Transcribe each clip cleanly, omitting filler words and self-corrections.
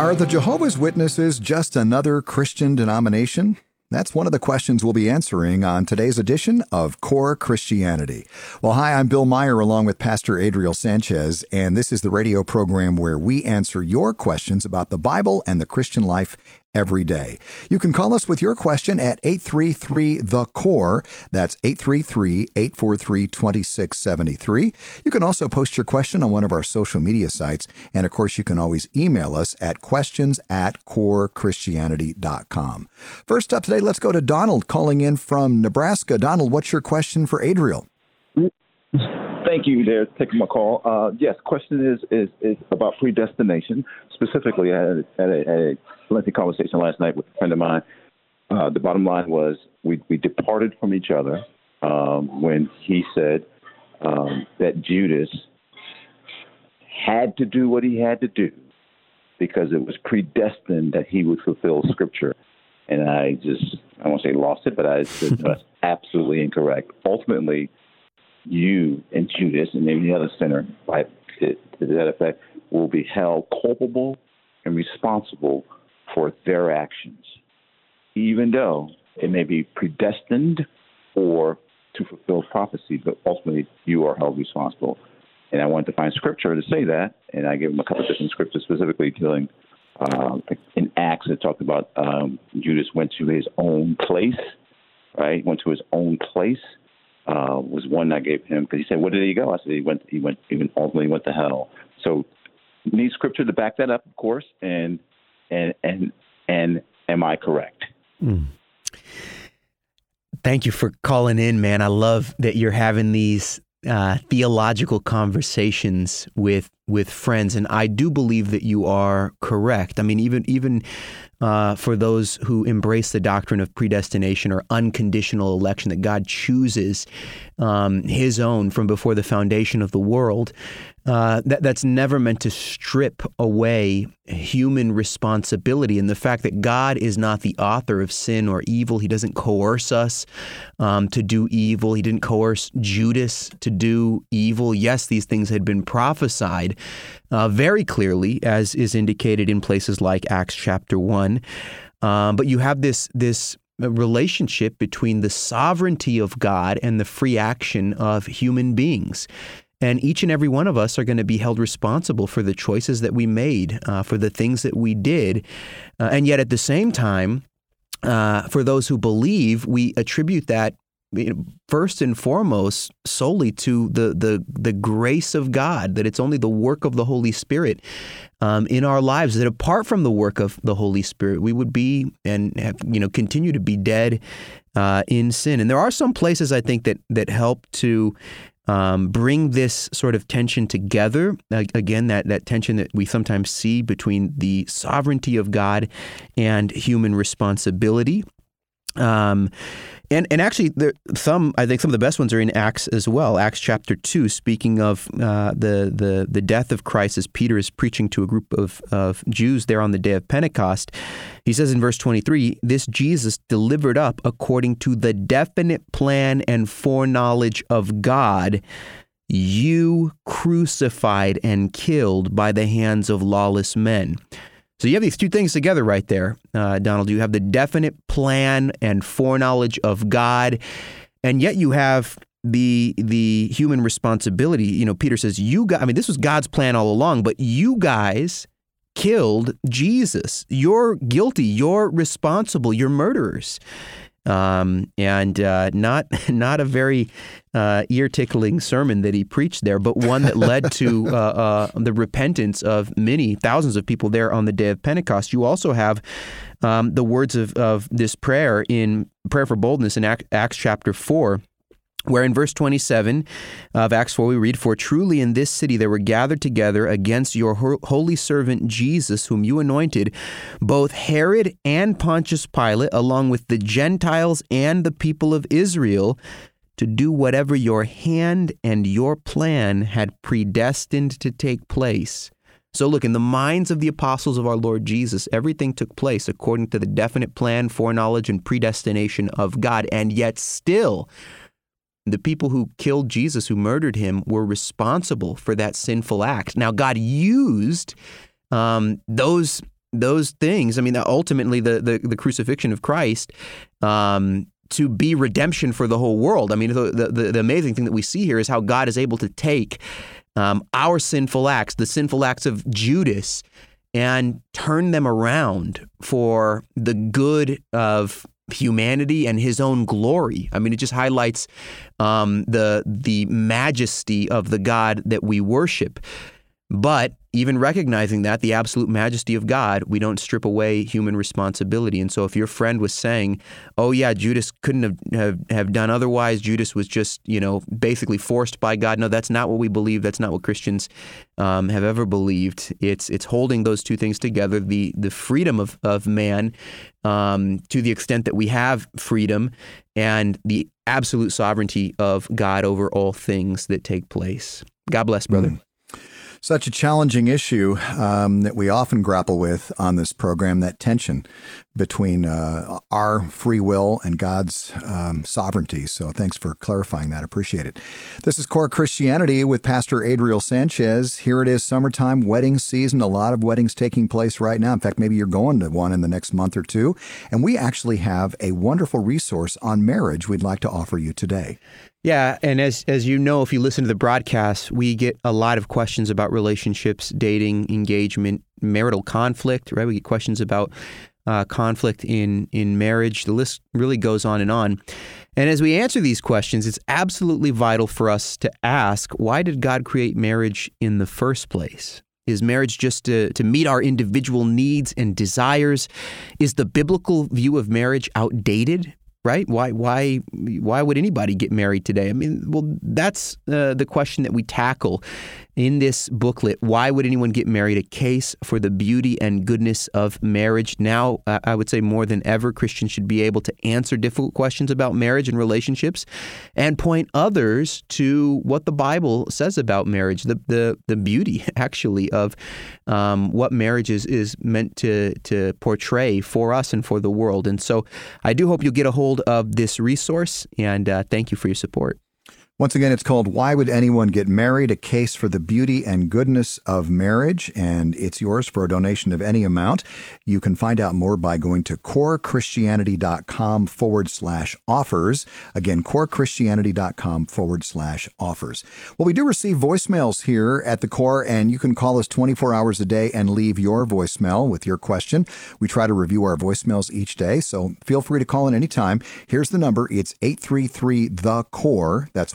Are the Jehovah's Witnesses just another Christian denomination? That's one of the questions we'll be answering on today's edition of Core Christianity. Well, hi, I'm Bill Meyer along with Pastor Adriel Sanchez, and this is the radio program where we answer your questions about the Bible and the Christian life every day. You can call us with your question at 833-THE-CORE. That's 833-843-2673. You can also post your question on one of our social media sites. And of course, you can always email us at questions@corechristianity.com. First up today, let's go to Donald calling in from Nebraska. Donald, what's your question for Adriel? Thank you there for taking my call. Yes, question is about predestination. Specifically, I had a lengthy conversation last night with a friend of mine. The bottom line was we departed from each other when he said that Judas had to do what he had to do because it was predestined that he would fulfill Scripture. And I won't say lost it, but I said that's absolutely incorrect. Ultimately, you and Judas and maybe the other sinner, right, to that effect, will be held culpable and responsible for their actions, even though it may be predestined or to fulfill prophecy, but ultimately you are held responsible. And I wanted to find scripture to say that, and I gave him a couple of different scriptures specifically dealing in Acts. It talked about Judas went to his own place, right? Went to his own place. Was one I gave him because he said, "Where did he go?" I said, "He ultimately went to hell." So, need scripture to back that up, of course. And am I correct? Thank you for calling in, man. I love that you're having these theological conversations with friends, and I do believe that you are correct. I mean, even for those who embrace the doctrine of predestination or unconditional election, that God chooses His own from before the foundation of the world, that's never meant to strip away human responsibility. And the fact that God is not the author of sin or evil, He doesn't coerce us to do evil. He didn't coerce Judas to do evil. Yes, these things had been prophesied very clearly, as is indicated in places like Acts chapter 1. But you have this relationship between the sovereignty of God and the free action of human beings. And each and every one of us are going to be held responsible for the choices that we made, for the things that we did. And yet at the same time, for those who believe, we attribute that first and foremost solely to the grace of God, that it's only the work of the Holy Spirit in our lives, that apart from the work of the Holy Spirit, we would be and have, continue to be dead in sin. And there are some places, I think, that help to bring this sort of tension together. Again, that tension that we sometimes see between the sovereignty of God and human responsibility. And actually, I think some of the best ones are in Acts as well. Acts chapter 2, speaking of the death of Christ as Peter is preaching to a group of Jews there on the day of Pentecost. He says in verse 23, "This Jesus delivered up according to the definite plan and foreknowledge of God, you crucified and killed by the hands of lawless men." So you have these two things together right there, Donald. You have the definite plan and foreknowledge of God, and yet you have the human responsibility. Peter says, this was God's plan all along, but you guys killed Jesus. You're guilty. You're responsible. You're murderers. And not a very ear-tickling sermon that he preached there, but one that led to the repentance of many thousands of people there on the day of Pentecost. You also have the words of this prayer in Prayer for Boldness in Acts chapter 4, where in verse 27 of Acts 4 we read, "For truly in this city there were gathered together against your holy servant Jesus, whom you anointed, both Herod and Pontius Pilate, along with the Gentiles and the people of Israel, to do whatever your hand and your plan had predestined to take place." So look, in the minds of the apostles of our Lord Jesus, everything took place according to the definite plan, foreknowledge, and predestination of God, and yet still the people who killed Jesus, who murdered him, were responsible for that sinful act. Now, God used those those things, I mean, ultimately the crucifixion of Christ, to be redemption for the whole world. I mean, the amazing thing that we see here is how God is able to take our sinful acts, the sinful acts of Judas, and turn them around for the good of humanity and his own glory. I mean, it just highlights the majesty of the God that we worship. But even recognizing that, the absolute majesty of God, we don't strip away human responsibility. And so if your friend was saying, oh yeah, Judas couldn't have done otherwise, Judas was just, basically forced by God. No, that's not what we believe. That's not what Christians have ever believed. It's holding those two things together, the freedom of man to the extent that we have freedom, and the absolute sovereignty of God over all things that take place. God bless, brother. Such a challenging issue that we often grapple with on this program, that tension between our free will and God's sovereignty. So thanks for clarifying that. Appreciate it. This is Core Christianity with Pastor Adriel Sanchez. Here it is, summertime, wedding season. A lot of weddings taking place right now. In fact, maybe you're going to one in the next month or two. And we actually have a wonderful resource on marriage we'd like to offer you today. Yeah, and as you know, if you listen to the broadcast, we get a lot of questions about relationships, dating, engagement, marital conflict, right? We get questions about conflict in marriage. The list really goes on. And as we answer these questions, it's absolutely vital for us to ask, why did God create marriage in the first place? Is marriage just to meet our individual needs and desires? Is the biblical view of marriage outdated? Right? Why would anybody get married today? I mean, well, that's the question that we tackle in this booklet. Why would anyone get married? A case for the beauty and goodness of marriage. Now, I would say more than ever, Christians should be able to answer difficult questions about marriage and relationships and point others to what the Bible says about marriage, the beauty, actually, of what marriage is meant to portray for us and for the world. And so I do hope you'll get a hold of this resource, and thank you for your support. Once again, it's called Why Would Anyone Get Married? A Case for the Beauty and Goodness of Marriage, and it's yours for a donation of any amount. You can find out more by going to corechristianity.com/offers. Again, corechristianity.com/offers. Well, we do receive voicemails here at the Core, and you can call us 24 hours a day and leave your voicemail with your question. We try to review our voicemails each day, so feel free to call in anytime. Here's the number. It's 833-THE-CORE. That's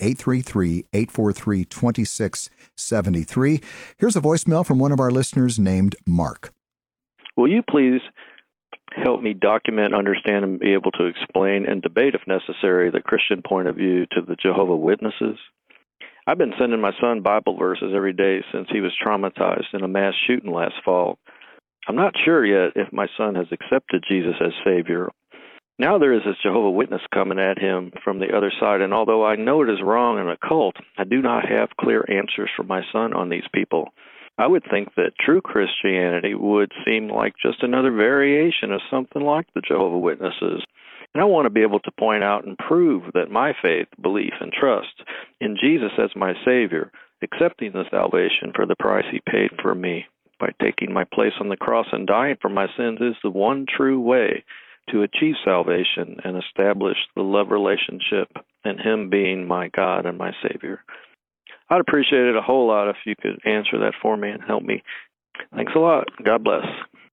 1-833-843-2673. Here's a voicemail from one of our listeners named Mark. Will you please help me document, understand, and be able to explain and debate, if necessary, the Christian point of view to the Jehovah's Witnesses? I've been sending my son Bible verses every day since he was traumatized in a mass shooting last fall. I'm not sure yet if my son has accepted Jesus as Savior. Now there is this Jehovah's Witness coming at him from the other side, and although I know it is wrong and a cult, I do not have clear answers for my son on these people. I would think that true Christianity would seem like just another variation of something like the Jehovah's Witnesses. And I want to be able to point out and prove that my faith, belief, and trust in Jesus as my Savior, accepting the salvation for the price He paid for me by taking my place on the cross and dying for my sins, is the one true way to achieve salvation and establish the love relationship and Him being my God and my Savior. I'd appreciate it a whole lot if you could answer that for me and help me. Thanks a lot. God bless.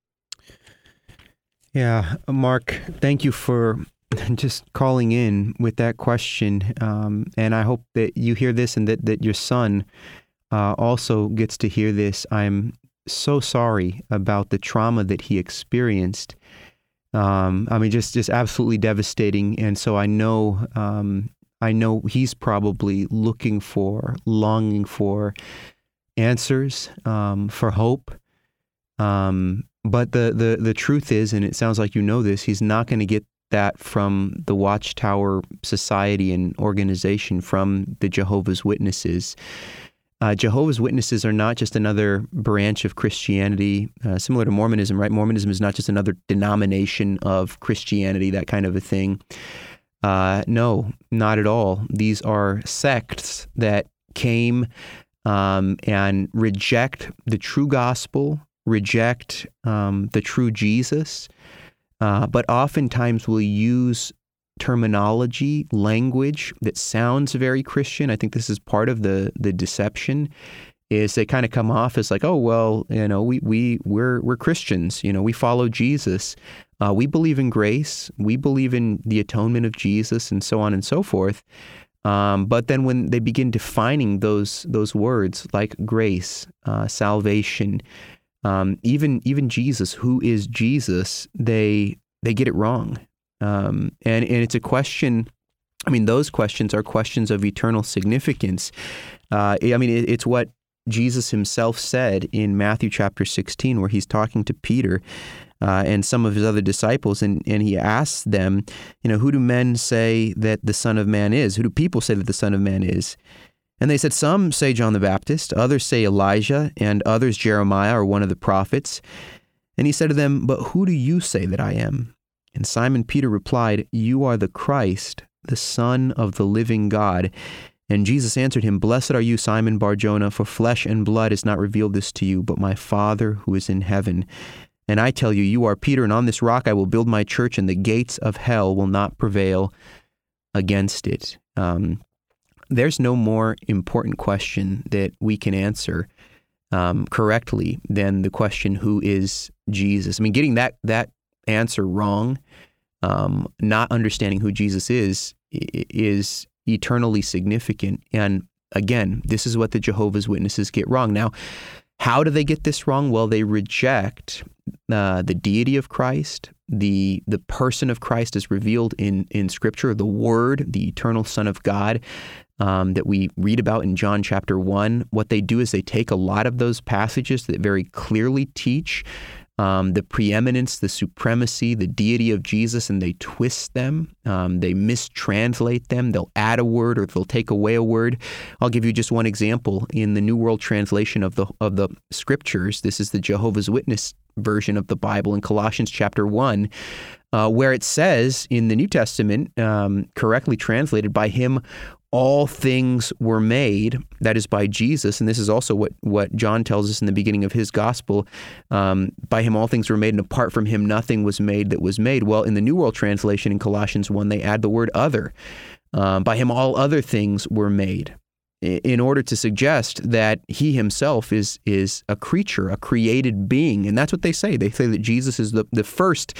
Yeah, Mark, thank you for just calling in with that question. And I hope that you hear this and that your son also gets to hear this. I'm so sorry about the trauma that he experienced. I mean, just absolutely devastating. And so I know he's probably longing for answers, for hope. But the truth is, and it sounds like you know this, he's not going to get that from the Watchtower Society and organization, from the Jehovah's Witnesses. Jehovah's Witnesses are not just another branch of Christianity, similar to Mormonism, right? Mormonism is not just another denomination of Christianity, that kind of a thing. No, not at all. These are sects that came and reject the true gospel reject the true Jesus, but oftentimes will use terminology, language that sounds very Christian. I think this is part of the deception, is they kind of come off as like, oh, well, we're Christians, we follow Jesus. We believe in grace. We believe in the atonement of Jesus and so on and so forth. But then when they begin defining those words like grace, salvation, even Jesus, who is Jesus, they get it wrong. And it's a question. I mean, those questions are questions of eternal significance. It's what Jesus himself said in Matthew chapter 16, where he's talking to Peter and some of his other disciples, and he asks them, who do men say that the Son of Man is? Who do people say that the Son of Man is? And they said, some say John the Baptist, others say Elijah, and others Jeremiah or one of the prophets. And he said to them, but who do you say that I am? And Simon Peter replied, you are the Christ, the Son of the living God. And Jesus answered him, blessed are you, Simon Bar-Jonah, for flesh and blood has not revealed this to you, but my Father who is in heaven. And I tell you, you are Peter, and on this rock I will build my church, and the gates of hell will not prevail against it. There's no more important question that we can answer correctly than the question, who is Jesus? I mean, getting that answer wrong, not understanding who Jesus is eternally significant. And again, this is what the Jehovah's Witnesses get wrong. Now, how do they get this wrong? Well, they reject the deity of Christ, the person of Christ as revealed in Scripture, the Word, the eternal Son of God that we read about in John chapter 1. What they do is they take a lot of those passages that very clearly teach the preeminence, the supremacy, the deity of Jesus, and they twist them. They mistranslate them. They'll add a word or they'll take away a word. I'll give you just one example. In the New World Translation of the Scriptures, this is the Jehovah's Witness version of the Bible in Colossians chapter 1, where it says in the New Testament, correctly translated, by him all things were made, that is by Jesus, and this is also what John tells us in the beginning of his gospel, by him all things were made, and apart from him nothing was made that was made. Well, in the New World Translation in Colossians 1, they add the word other. By him all other things were made, in order to suggest that he himself is a creature, a created being. And that's what they say. They say that Jesus is the first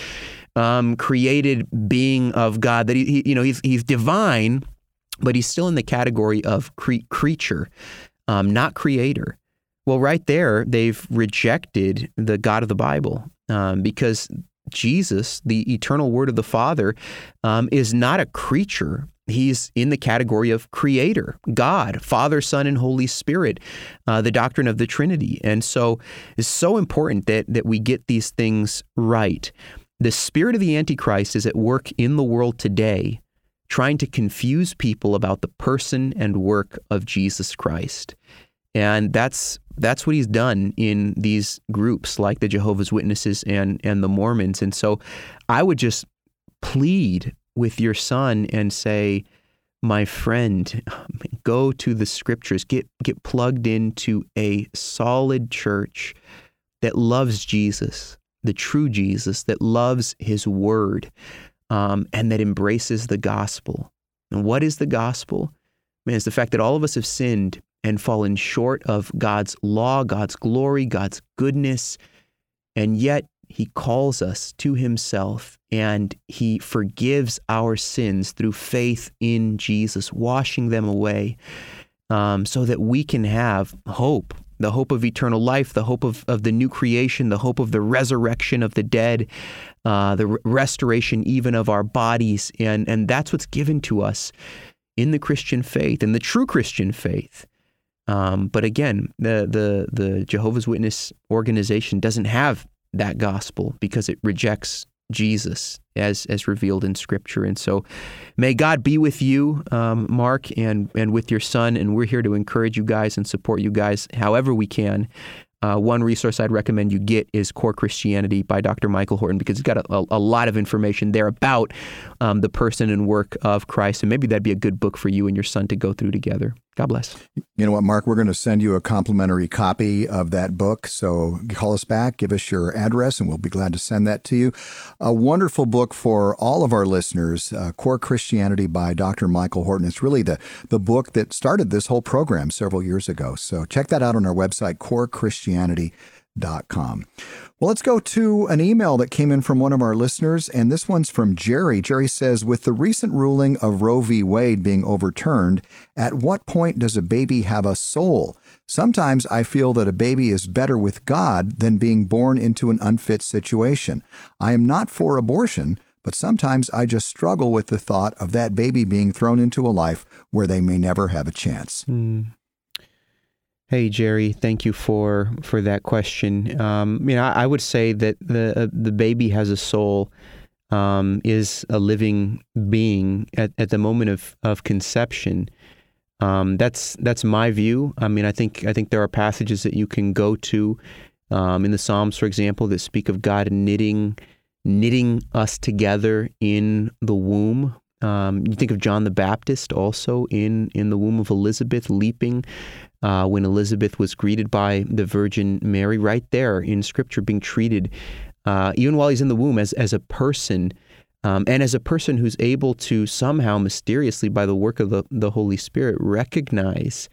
created being of God, that he's divine, but he's still in the category of creature, not creator. Well, right there, they've rejected the God of the Bible because Jesus, the eternal Word of the Father, is not a creature. He's in the category of creator, God, Father, Son, and Holy Spirit, the doctrine of the Trinity. And so it's so important that we get these things right. The spirit of the Antichrist is at work in the world today, trying to confuse people about the person and work of Jesus Christ. And that's what he's done in these groups like the Jehovah's Witnesses and the Mormons. And so I would just plead with your son and say, my friend, go to the Scriptures, get plugged into a solid church that loves Jesus, the true Jesus, that loves his word, and that embraces the gospel. And what is the gospel? Man, it's the fact that all of us have sinned and fallen short of God's law, God's glory, God's goodness, and yet he calls us to himself and he forgives our sins through faith in Jesus, washing them away, so that we can have hope, the hope of eternal life, the hope of the new creation, the hope of the resurrection of the dead, the restoration even of our bodies. And that's what's given to us in the Christian faith, in the true Christian faith. But again, the Jehovah's Witness organization doesn't have that gospel because it rejects Jesus as revealed in Scripture. And so may God be with you, Mark, and with your son. And we're here to encourage you guys and support you guys however we can. One resource I'd recommend you get is Core Christianity by Dr. Michael Horton, because it's got a lot of information there about the person and work of Christ. And maybe that'd be a good book for you and your son to go through together. God bless. You know what, Mark? We're going to send you a complimentary copy of that book. So call us back, give us your address, and we'll be glad to send that to you. A wonderful book for all of our listeners, Core Christianity by Dr. Michael Horton. It's really the book that started this whole program several years ago. So check that out on our website, corechristianity.com. Well, let's go to an email that came in from one of our listeners, and this one's from Jerry. Jerry says, with the recent ruling of Roe v. Wade being overturned, at what point does a baby have a soul? Sometimes I feel that a baby is better with God than being born into an unfit situation. I am not for abortion, but sometimes I just struggle with the thought of that baby being thrown into a life where they may never have a chance. Hey, Jerry, thank you for that question. I would say that the baby has a soul, is a living being at the moment of conception. That's my view. I think there are passages that you can go to in the Psalms, for example, that speak of God knitting us together in the womb. You think of John the Baptist also in the womb of Elizabeth, leaping when Elizabeth was greeted by the Virgin Mary, right there in Scripture, being treated, even while he's in the womb, as a person, and as a person who's able to somehow mysteriously, by the work of the Holy Spirit, recognize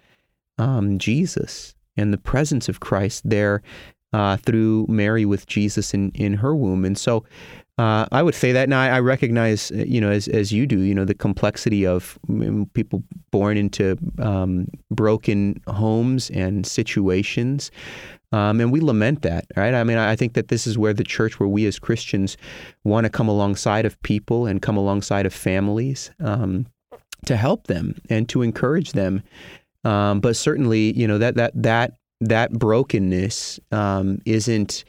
Jesus and the presence of Christ there through Mary with Jesus in her womb. And so I would say that. Now, I recognize, as you do, the complexity of people born into broken homes and situations, and we lament that, right? I think that this is where the church, where we as Christians want to come alongside of people and come alongside of families to help them and to encourage them. But certainly, that brokenness isn't.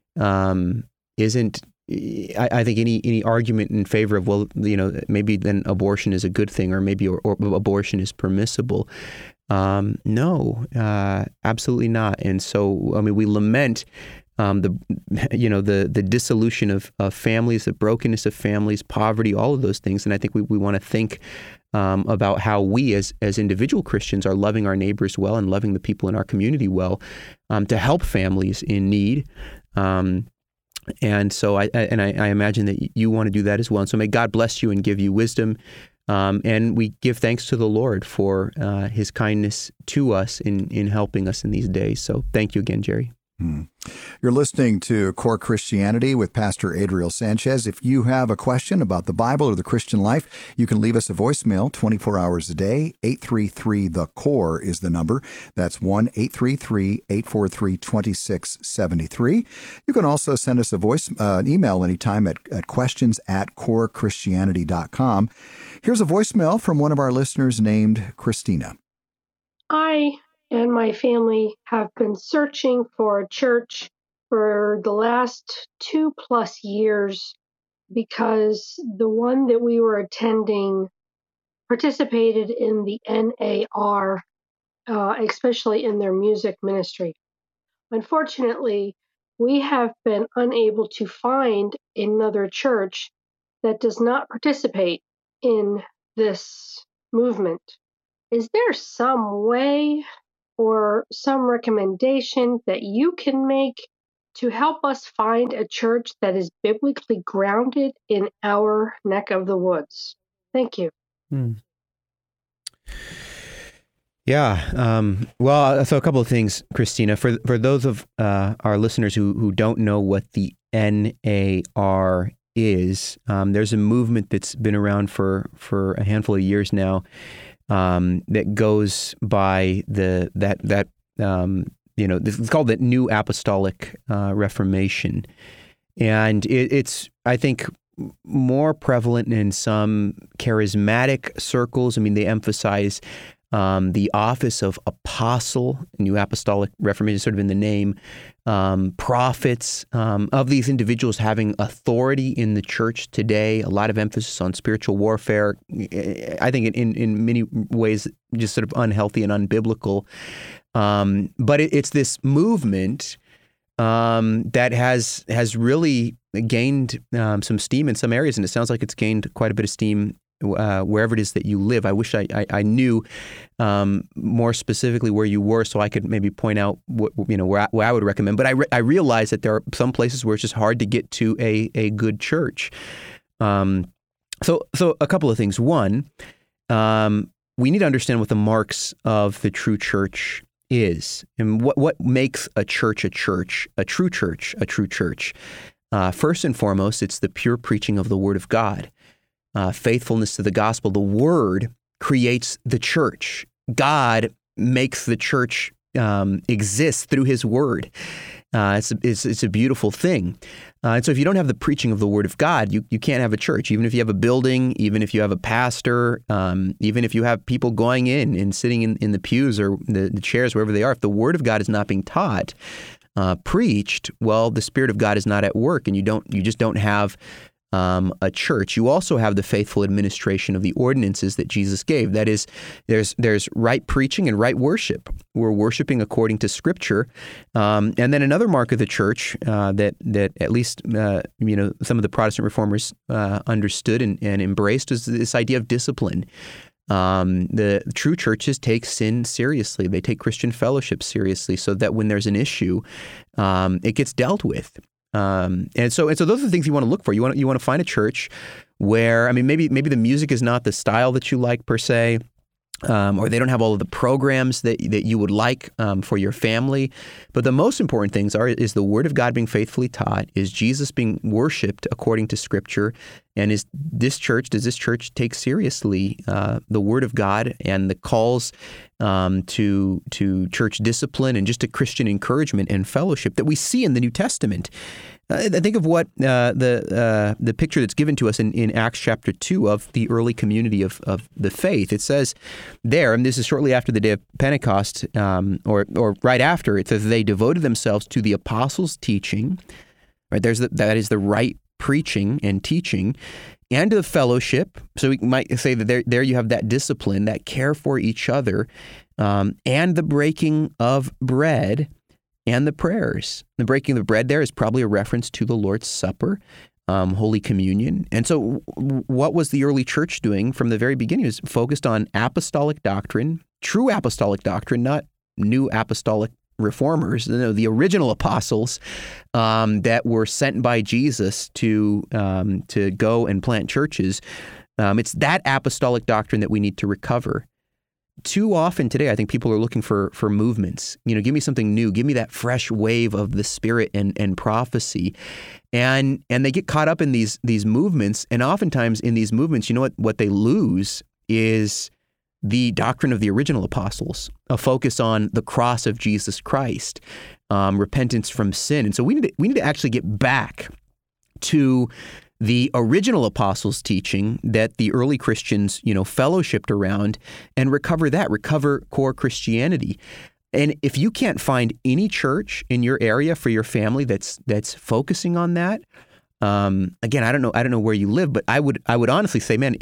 I think any argument in favor of, maybe then abortion is a good thing, or maybe or abortion is permissible. No, absolutely not. And so, we lament the dissolution of families, the brokenness of families, poverty, all of those things. And I think we want to think about how we as individual Christians are loving our neighbors well and loving the people in our community well, to help families in need. And so I imagine that you want to do that as well. And so may God bless you and give you wisdom. And we give thanks to the Lord for his kindness to us in helping us in these days. So thank you again, Jerry. You're listening to Core Christianity with Pastor Adriel Sanchez. If you have a question about the Bible or the Christian life, you can leave us a voicemail 24 hours a day. 833-THE-CORE is the number. That's 1-833-843-2673. You can also send us an email anytime at questions@corechristianity.com. Here's a voicemail from one of our listeners named Christina. I and my family have been searching for a church for the last 2+ years because the one that we were attending participated in the NAR, especially in their music ministry. Unfortunately, we have been unable to find another church that does not participate in this movement. Is there some way or some recommendation that you can make to help us find a church that is biblically grounded in our neck of the woods? Thank you. Yeah. Well, so a couple of things, Christina. For those of our listeners who don't know what the NAR is, there's a movement that's been around for a handful of years now, that goes by it's called the New Apostolic Reformation, and it's I think more prevalent in some charismatic circles. They emphasize the office of apostle, New Apostolic Reformation, sort of in the name, prophets, of these individuals having authority in the church today, a lot of emphasis on spiritual warfare, I think in many ways just sort of unhealthy and unbiblical. But it's this movement that has really gained some steam in some areas, and it sounds like it's gained quite a bit of steam wherever it is that you live. I wish I knew more specifically where you were, so I could maybe point out where I would recommend. But I realize that there are some places where it's just hard to get to a good church. So a couple of things. One, we need to understand what the marks of the true church is, and what makes a church, a true church, a true church. First and foremost, it's the pure preaching of the Word of God, faithfulness to the gospel. The Word creates the church. God makes the church exist through His Word. It's a beautiful thing. And so if you don't have the preaching of the Word of God, you can't have a church. Even if you have a building, even if you have a pastor, even if you have people going in and sitting in the pews or the chairs, wherever they are, if the Word of God is not being taught, preached, well, the Spirit of God is not at work, and you just don't have a church. You also have the faithful administration of the ordinances that Jesus gave. That is, there's right preaching and right worship. We're worshiping according to Scripture. And then another mark of the church that at least some of the Protestant reformers understood and embraced is this idea of discipline. The true churches take sin seriously. They take Christian fellowship seriously, so that when there's an issue, it gets dealt with. And so those are the things you want to look for. You want to find a church where, maybe the music is not the style that you like per se, or they don't have all of the programs that you would like for your family. But the most important things is the Word of God being faithfully taught, is Jesus being worshiped according to Scripture, and does this church take seriously the Word of God and the calls to church discipline and just to Christian encouragement and fellowship that we see in the New Testament. I think of what the picture that's given to us in Acts chapter 2 of the early community of the faith. It says there, and this is shortly after the day of Pentecost, or right after, it says they devoted themselves to the apostles' teaching. Right, that is the right preaching and teaching, and to the fellowship. So we might say that there you have that discipline, that care for each other, and the breaking of bread and the prayers. The breaking of the bread there is probably a reference to the Lord's Supper, Holy Communion. And so what was the early church doing from the very beginning? It was focused on apostolic doctrine, true apostolic doctrine, not new apostolic reformers, the original apostles that were sent by Jesus to go and plant churches. It's that apostolic doctrine that we need to recover. Too often today, I think people are looking for movements. Give me something new. Give me that fresh wave of the Spirit and prophecy. And they get caught up in these movements. And oftentimes in these movements, what they lose is the doctrine of the original apostles, a focus on the cross of Jesus Christ, repentance from sin. And so we need to actually get back to the original apostles' teaching that the early Christians, fellowshipped around, and recover core Christianity. And if you can't find any church in your area for your family that's focusing on that, again, I don't know where you live, but I would honestly say, man,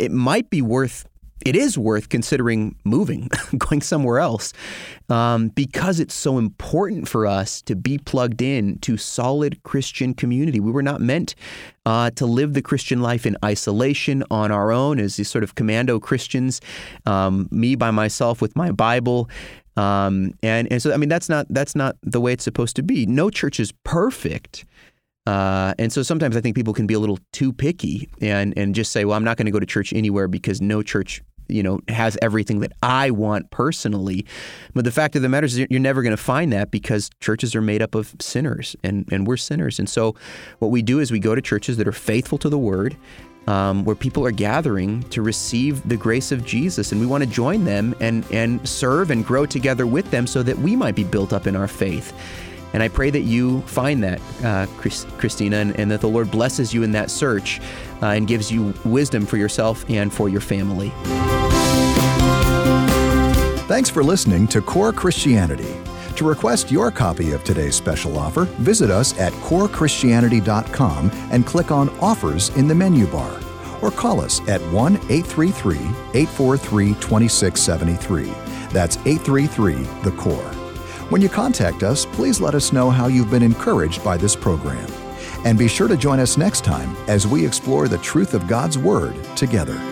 it is worth considering moving, going somewhere else, because it's so important for us to be plugged in to solid Christian community. We were not meant to live the Christian life in isolation on our own as these sort of commando Christians, me by myself with my Bible. And so, that's not the way it's supposed to be. No church is perfect. And so sometimes I think people can be a little too picky and just say, well, I'm not going to go to church anywhere because no church has everything that I want personally. But the fact of the matter is you're never going to find that, because churches are made up of sinners, and we're sinners. And so what we do is we go to churches that are faithful to the Word, where people are gathering to receive the grace of Jesus. And we want to join them and serve and grow together with them so that we might be built up in our faith. And I pray that you find that, Christina, and that the Lord blesses you in that search and gives you wisdom for yourself and for your family. Thanks for listening to Core Christianity. To request your copy of today's special offer, visit us at corechristianity.com and click on Offers in the menu bar. Or call us at 1-833-843-2673. That's 833-THE-CORE. When you contact us, please let us know how you've been encouraged by this program. And be sure to join us next time as we explore the truth of God's Word together.